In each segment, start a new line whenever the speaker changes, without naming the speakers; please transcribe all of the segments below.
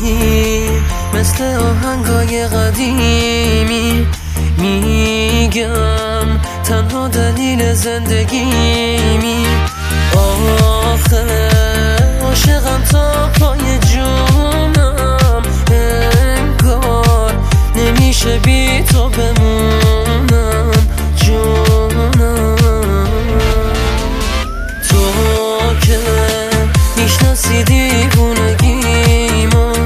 گاهی مثل آهنگای قدیمی میگم تنها دلیل زندگیمی. آخه عاشقم تا پای جونم، انگار نمیشه بی تو بمونم جونم. تو که میشناسی دیوونگیمو،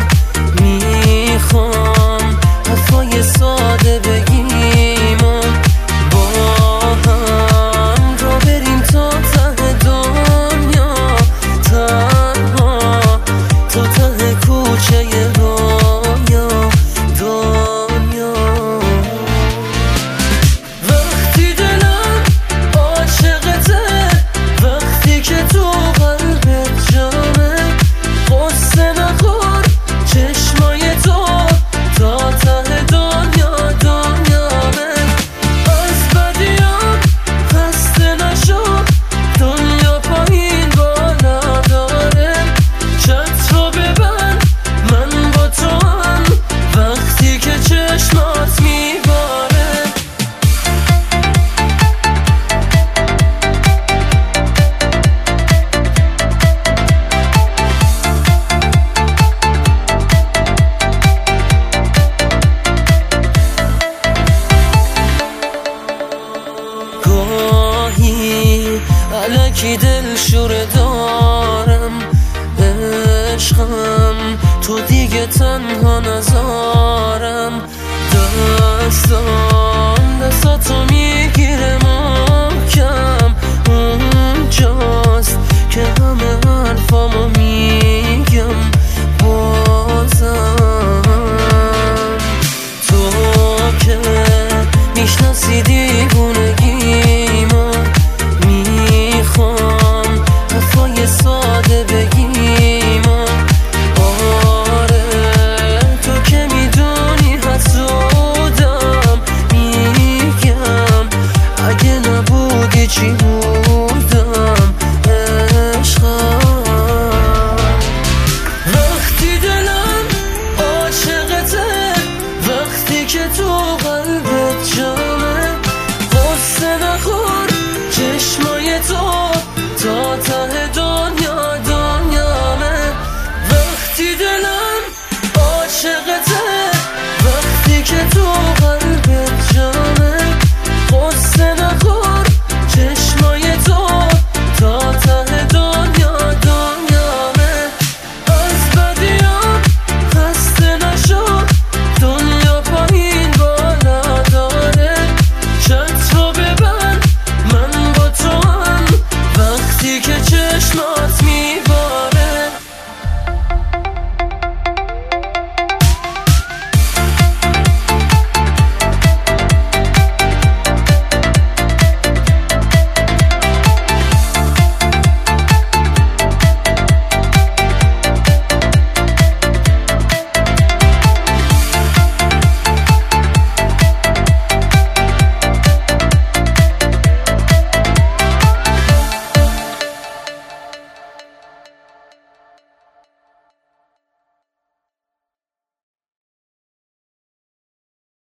میخوام حرفای ساده بگیمو، با هم را بریم تا ته دنیا، تنها تا ته کوچه رویا دنیا. وقتی دلم عاشقته، وقتی که تو قلبت جامه، قصه نخور چشمای تو تا ته دنیا دنیامه. از بدیام خسته نشو، دنیا پایین بالا داره، چت رو ببند من با تو هم وقتی که چشمات میباره. گاهی الکی دلشوره دارم، عشقم تو دیگه تنها نذارم. دستاتو میگیره محکم، اونجاست که همه حرفامو میگم بازم. تو که میشناسی دیوونگیمو، میخوام حرفای